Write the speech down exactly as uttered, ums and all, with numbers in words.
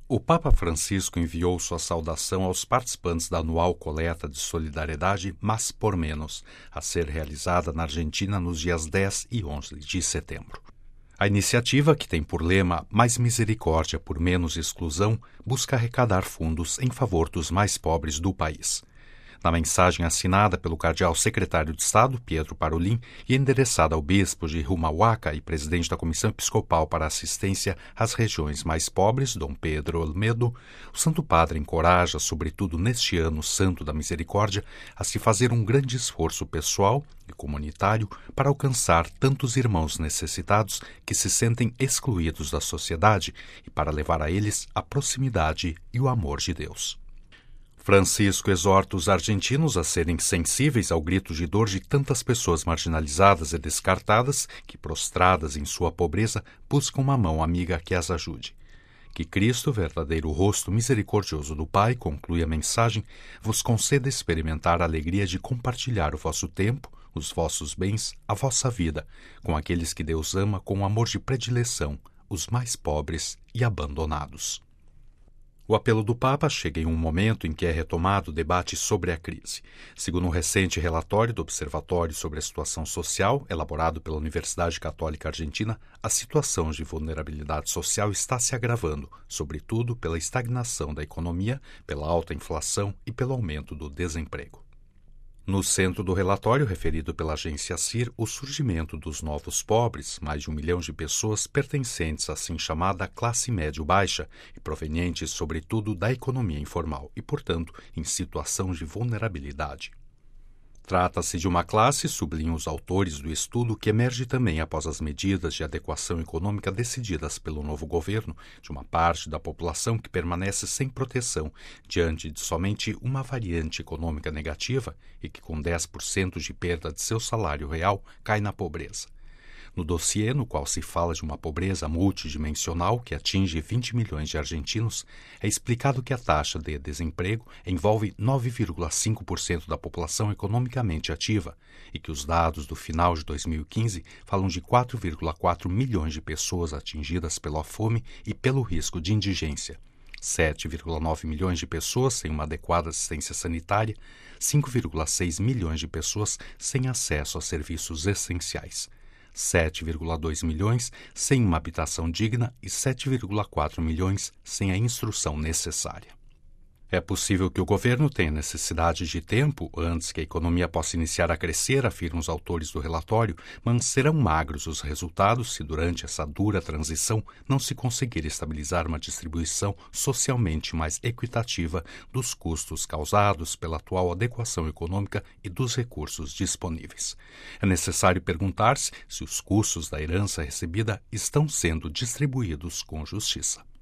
O Papa Francisco enviou sua saudação aos participantes da anual coleta de solidariedade Mas por Menos, a ser realizada na Argentina nos dias dez e onze de setembro. A iniciativa, que tem por lema Mais Misericórdia por Menos Exclusão, busca arrecadar fundos em favor dos mais pobres do país. Na mensagem assinada pelo cardeal secretário de Estado, Pietro Parolin, e endereçada ao bispo de Humahuaca e presidente da Comissão Episcopal para a Assistência às Regiões Mais Pobres, Dom Pedro Olmedo, o Santo Padre encoraja, sobretudo neste ano santo da misericórdia, a se fazer um grande esforço pessoal e comunitário para alcançar tantos irmãos necessitados que se sentem excluídos da sociedade e para levar a eles a proximidade e o amor de Deus. Francisco exorta os argentinos a serem sensíveis ao grito de dor de tantas pessoas marginalizadas e descartadas que, prostradas em sua pobreza, buscam uma mão amiga que as ajude. Que Cristo, verdadeiro rosto misericordioso do Pai, conclui a mensagem, vos conceda experimentar a alegria de compartilhar o vosso tempo, os vossos bens, a vossa vida, com aqueles que Deus ama com amor de predileção, os mais pobres e abandonados. O apelo do Papa chega em um momento em que é retomado o debate sobre a crise. Segundo um recente relatório do Observatório sobre a Situação Social, elaborado pela Universidade Católica Argentina, a situação de vulnerabilidade social está se agravando, sobretudo pela estagnação da economia, pela alta inflação e pelo aumento do desemprego. No centro do relatório, referido pela agência C I R, o surgimento dos novos pobres, mais de um milhão de pessoas pertencentes à assim chamada classe médio-baixa e provenientes, sobretudo, da economia informal e, portanto, em situação de vulnerabilidade. Trata-se de uma classe, sublinham os autores do estudo, que emerge também após as medidas de adequação econômica decididas pelo novo governo, de uma parte da população que permanece sem proteção diante de somente uma variante econômica negativa e que, com dez por cento de perda de seu salário real, cai na pobreza. No dossiê, no qual se fala de uma pobreza multidimensional que atinge vinte milhões de argentinos, é explicado que a taxa de desemprego envolve nove vírgula cinco por cento da população economicamente ativa e que os dados do final de dois mil e quinze falam de quatro vírgula quatro milhões de pessoas atingidas pela fome e pelo risco de indigência, sete vírgula nove milhões de pessoas sem uma adequada assistência sanitária, cinco vírgula seis milhões de pessoas sem acesso a serviços essenciais, sete vírgula dois milhões sem uma habitação digna e sete vírgula quatro milhões sem a instrução necessária. É possível que o governo tenha necessidade de tempo antes que a economia possa iniciar a crescer, afirmam os autores do relatório, mas serão magros os resultados se durante essa dura transição não se conseguir estabilizar uma distribuição socialmente mais equitativa dos custos causados pela atual adequação econômica e dos recursos disponíveis. É necessário perguntar-se se os custos da herança recebida estão sendo distribuídos com justiça.